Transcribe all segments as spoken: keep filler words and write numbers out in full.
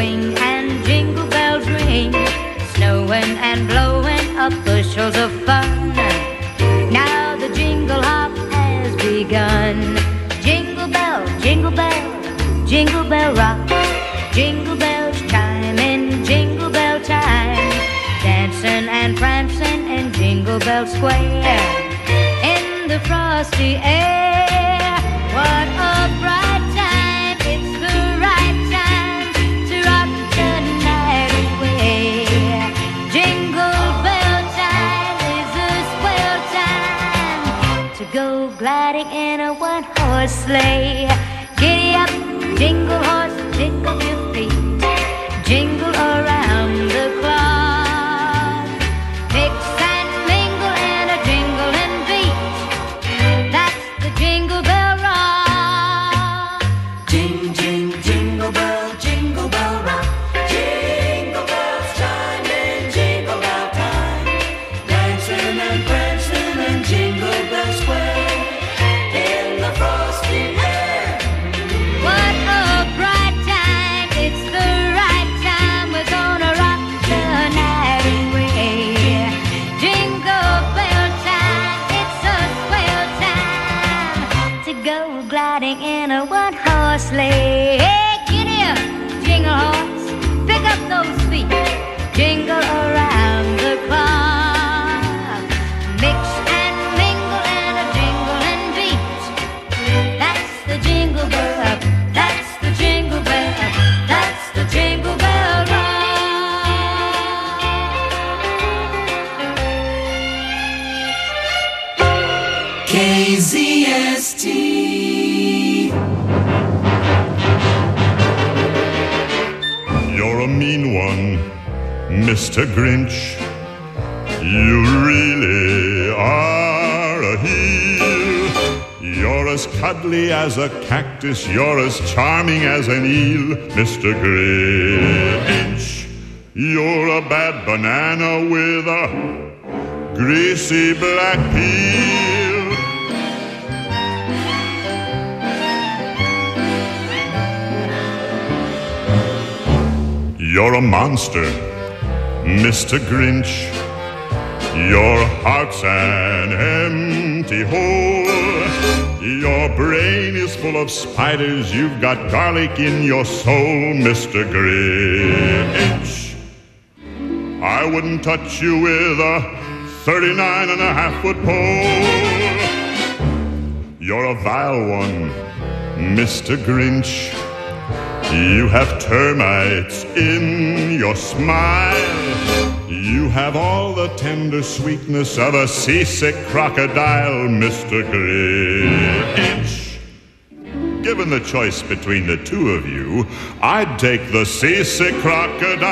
swing and jingle bells ring, snowing and blowing up bushels of fun. Now the jingle hop has begun. Jingle bell, jingle bell, jingle bell rock. Jingle bells chime in jingle bell time, dancing and prancing in Jingle Bell Square. In the frosty air, what a bright time, it's the right time to rock the night away. Jingle bell time is a swell time to go gliding in a one-horse sleigh. Giddy up, jingle horse, pick up your feet, jingle around the clock. Mix and mingle in a jingling beat, that's the Jingle Bell Rock. Jing, jing, jingle bell, jingle bell rock. Jingle bells chime in jingle bell time, dancing and prancing in Jingle Bell Square. In the frosty air, What a bright time, it's the right time, we're gonna rock the night away. Jingle bell time, it's a swell time to go gliding in a one-horse sleigh. Hey, giddy up, jingle horse, pick up those feet, jingle around the clock. Mix and mingle in a jingling beat, that's the Jingle Bell, that's the Jingle Bell, that's the Jingle Bell Rock. K Z S T. You're a mean one, Mister Grinch. You really are a heel. You're as cuddly as a cactus, you're as charming as an eel, Mister Grinch. You're a bad banana with a greasy black peel. You're a monster, Mister Grinch. Your heart's an empty hole. Your brain is full of spiders. You've got garlic in your soul, Mister Grinch. I wouldn't touch you with a thirty-nine and a half foot pole. You're a vile one, Mister Grinch. You have termites in your smile. You have all the tender sweetness of a seasick crocodile, Mister Grinch. Given the choice between the two of you, I'd take the seasick crocodile.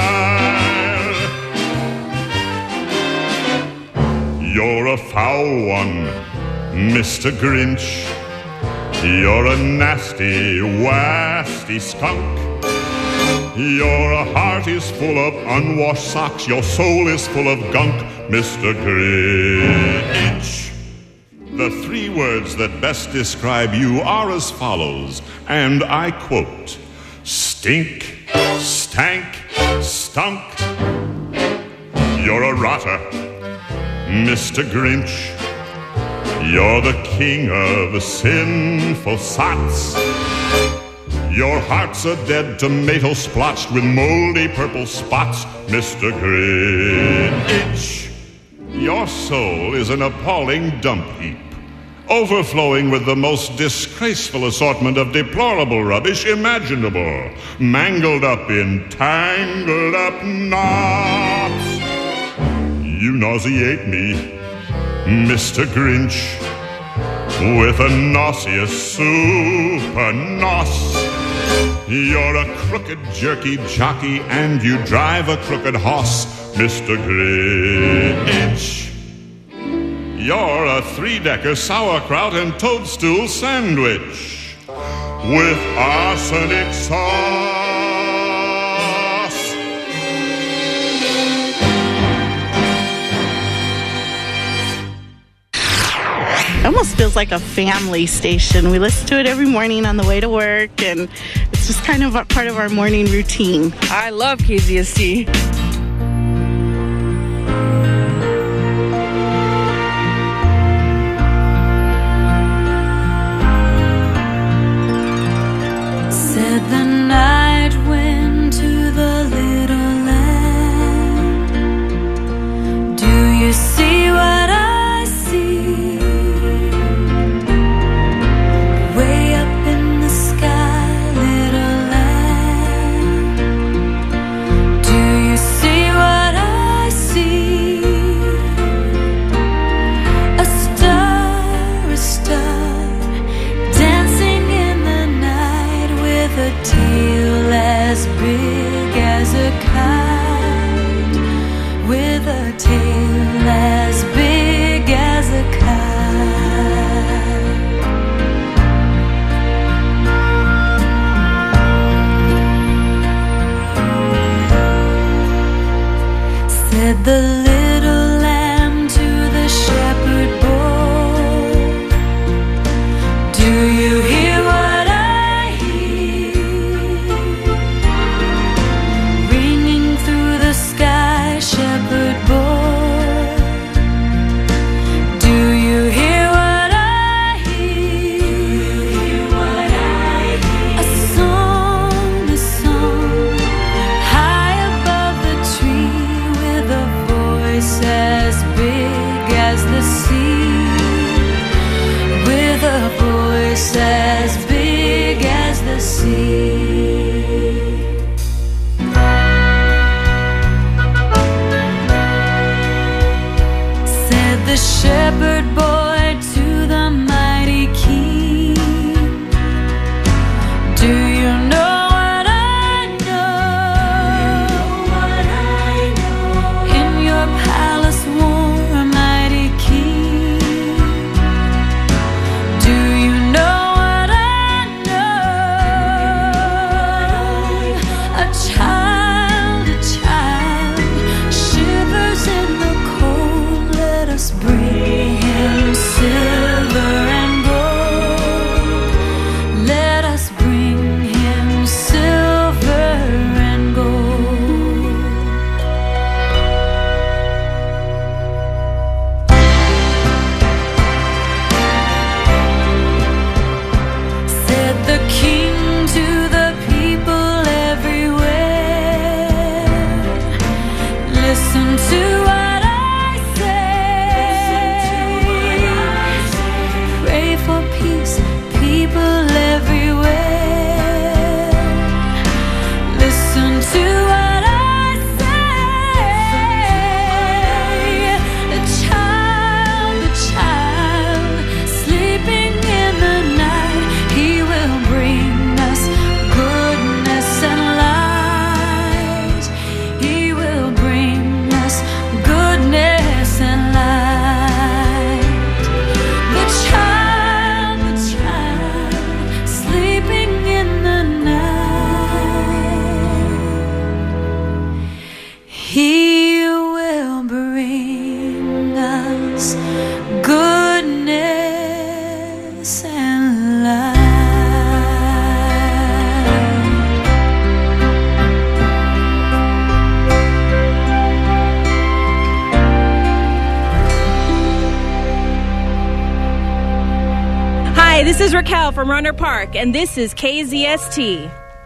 You're a foul one, Mister Grinch. You're a nasty, wasty skunk. Your heart is full of unwashed socks. Your soul is full of gunk, Mister Grinch. The three words that best describe you are as follows, and I quote: stink, stank, stunk. You're a rotter, Mister Grinch. You're the king of sinful sots. Your heart's a dead tomato splotched with moldy purple spots, Mister Grinch. Your soul is an appalling dump heap, overflowing with the most disgraceful assortment of deplorable rubbish imaginable, mangled up in tangled up knots. You nauseate me, Mister Grinch, with a nauseous super nos. You're a crooked jerky jockey and you drive a crooked hoss, Mister Grinch. You're a three-decker sauerkraut and toadstool sandwich with arsenic sauce. It almost feels like a family station. We listen to it every morning on the way to work, and it's It's just kind of a part of our morning routine. I love K Z S T. Said the night wind to the little land, do you see what I see? Way up in the sky, little land, do you see what I see? A star, a star, dancing in the night with a tail as big as a kite, with a tail as big as a kite. Said the little lamb to the shepherd boy, do you hear what I hear? Ringing through the sky, shepherd boy, do you hear what I hear? A song, a song, high above the tree, with a voice as big as the sea, with a voice as big as the sea. Said the shepherd boy to the mighty king, do you know what I know? In your palace warm, mighty king, do you know what I know? A child, a child, shivers in the cold. Let us bring him silver and gold. Let us bring him silver and gold. Said the king to the people everywhere, listen to what I say. Pray for peace, people everywhere, listen to what I say. A child, a child, sleeping in the night, he will bring us goodness and light. He will bring us goodness and light. The child, the child, sleeping in the night, he will bring us goodness and light. Hi, this is Raquel from Runner Park, and this is K Z S T.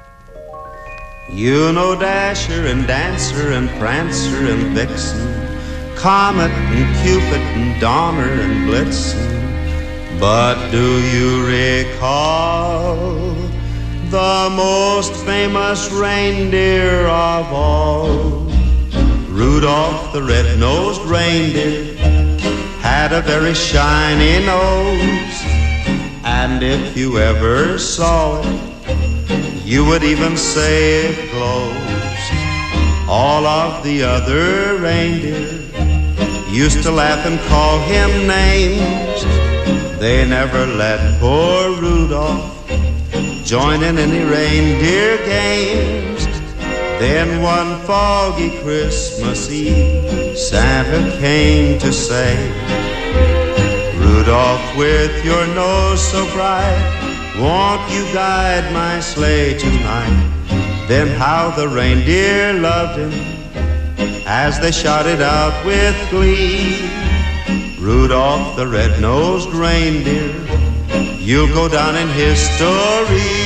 You know Dasher and Dancer and Prancer and Vixen, Comet and Cupid and Donner and Blitzen. But do you recall the most famous reindeer of all? Rudolph the red-nosed reindeer had a very shiny nose, and if you ever saw it, you would even say it glows. All of the other reindeer used to laugh and call him names. They never let poor Rudolph join in any reindeer games. Then one foggy Christmas Eve, Santa came to say, Rudolph, with your nose so bright, won't you guide my sleigh tonight? Then how the reindeer loved him as they shouted out with glee, Rudolph the red-nosed reindeer, you'll go down in history.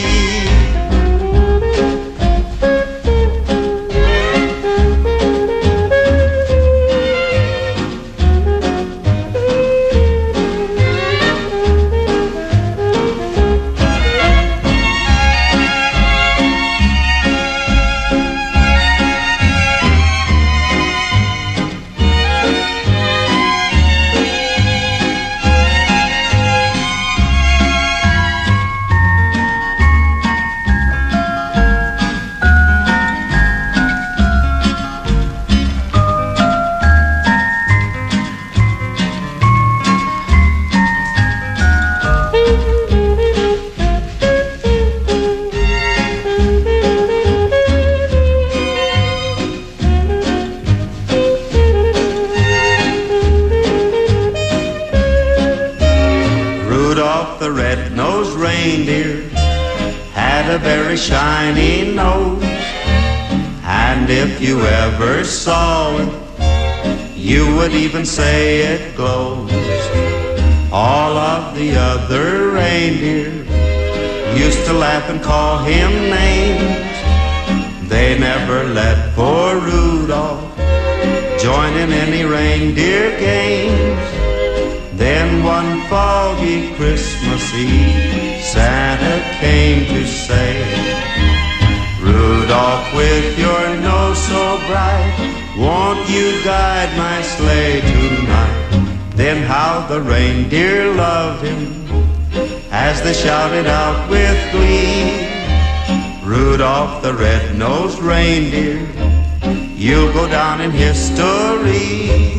Even say it glows. All of the other reindeer used to laugh and call him names. They never let poor Rudolph join in any reindeer games. Then one foggy Christmas Eve, Santa came to say, Rudolph, with your nose so bright, won't you guide my sleigh tonight? Then how the reindeer loved him as they shouted out with glee, Rudolph the red-nosed reindeer, you'll go down in history.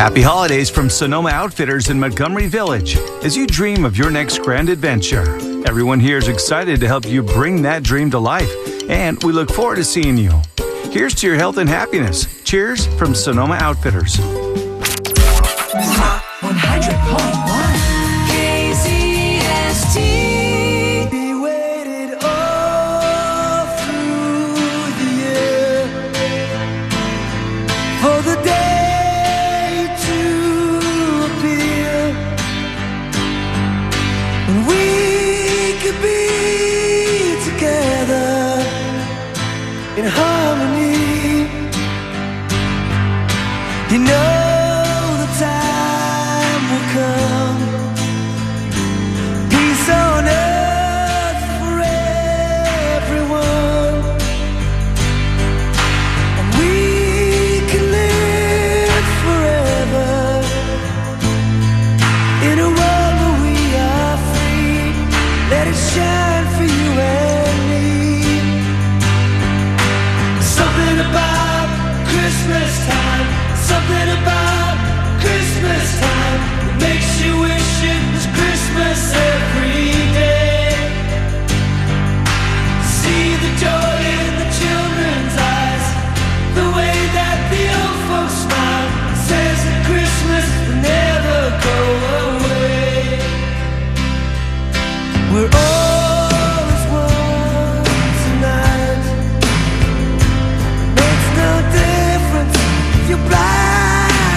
Happy holidays from Sonoma Outfitters in Montgomery Village as you dream of your next grand adventure. Everyone here is excited to help you bring that dream to life, and we look forward to seeing you. Here's to your health and happiness. Cheers from Sonoma Outfitters. one hundred point one K Z S T. Be waited all through the year for the day to appear when we could be together in harmony. You know the time will come, peace on earth for everyone, and we can live forever in a world where we are free. Let it shine for you and me. Something about Christmas time, something about Christmas time that makes you wish it was Christmas every day. See the joy in the children's eyes, the way that the old folks smile, says that Christmas will never go away. We're all as one tonight. Makes no difference if you're blind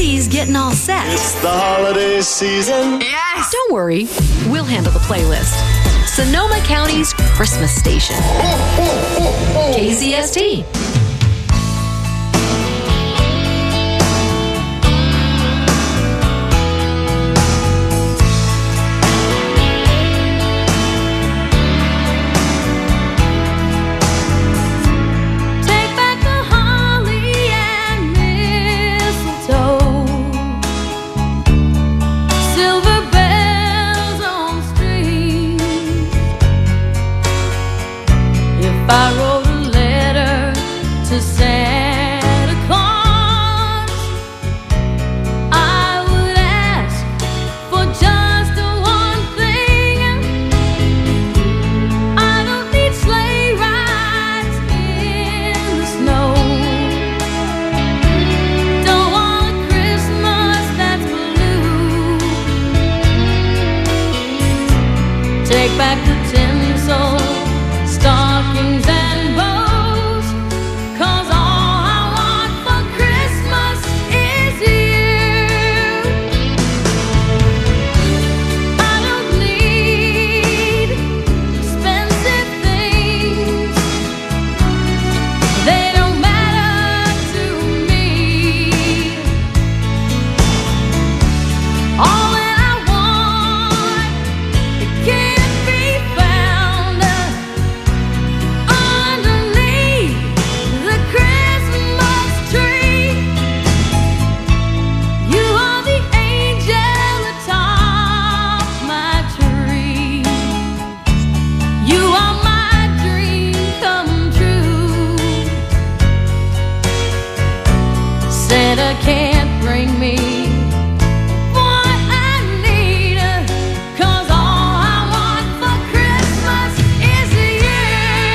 Eddie's getting all set. It's the holiday season. Yes! Don't worry, we'll handle the playlist. Sonoma County's Christmas station. K Z S T. I wrote a letter to Santa Claus. I would ask for just one thing. I don't need sleigh rides in the snow. Don't want a Christmas that's blue. Take back the tinsel, stockings and bows, 'cause all I want for Christmas is you. I don't need expensive things, they don't matter to me. All that I want, it can't be found underneath the Christmas tree. You are the angel atop my tree. You are my dream come true. Santa can't bring me what I need, 'cause all I want for Christmas is you.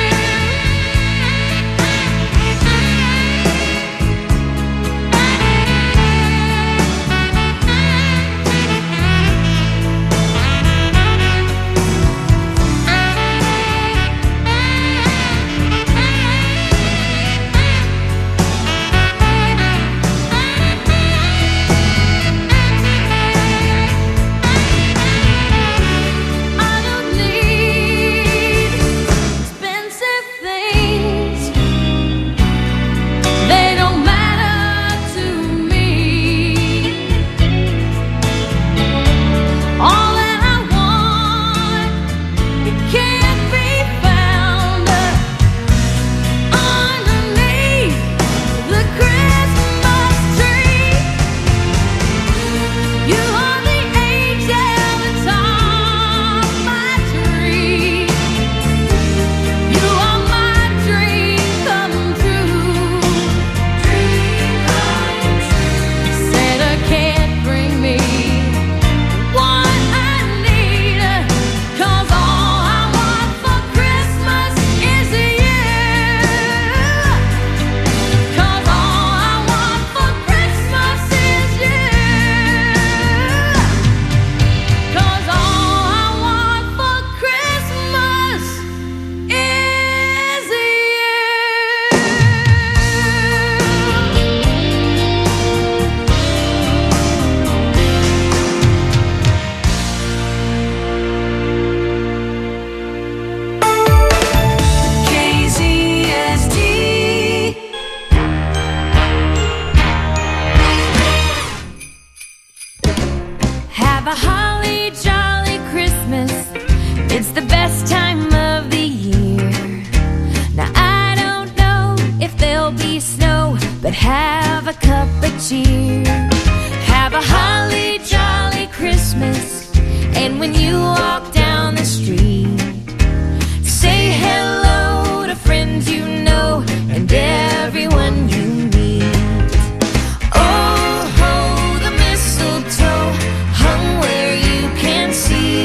I don't need expensive things, they don't matter to me. All that I want, it can't be found underneath the Christmas tree. You are the angel atop my tree. You are my dream come true. Dream come true. Santa can't bring me what I need, 'cause all I want for Christmas is you. 'Cause all I want for Christmas is you. 'Cause all I want for Christmas is you. K Z S T. Have a holly jolly Christmas. It's the best time of the year. Now I don't know if there'll be snow, but have a cup of cheer. Have a holly jolly Christmas, and when you walk down the street, say hello to friends you know and everyone you meet. Oh, ho, the mistletoe hung where you can see.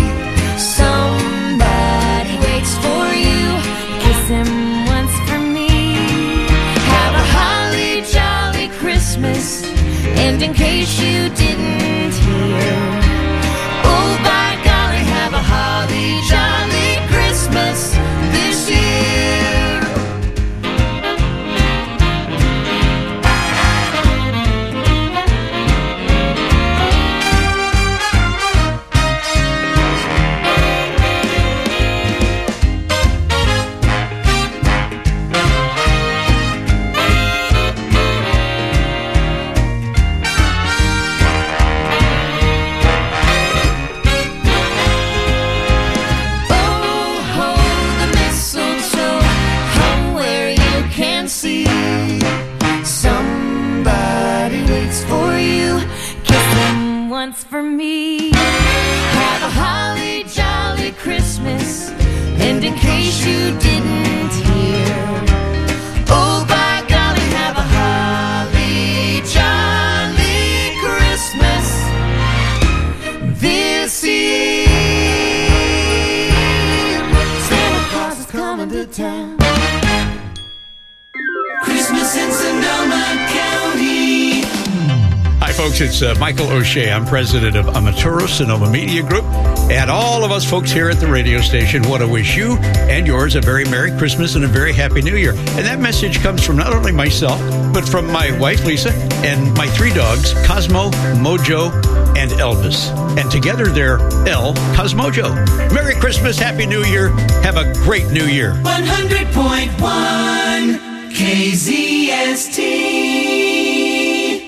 Somebody waits for you, kiss him once for me. Have a holly jolly Christmas, and in case you didn't hear, oh by golly, have a holly jolly Christmas this year. once for me. Have a holly jolly Christmas, and in case you didn't hear, oh by golly, have a holly jolly Christmas this year. Santa Claus is coming to town. Christmas in Sonoma County. Hi, folks. It's uh, Michael O'Shea. I'm president of Amaturo Sonoma Media Group. And all of us folks here at the radio station want to wish you and yours a very Merry Christmas and a very Happy New Year. And that message comes from not only myself, but from my wife, Lisa, and my three dogs, Cosmo, Mojo, and Elvis. And together they're El Cosmojo. Merry Christmas, Happy New Year. Have a great New Year. one hundred point one K Z S T.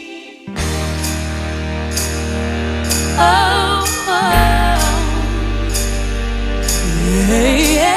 Oh, oh. Yeah, yeah.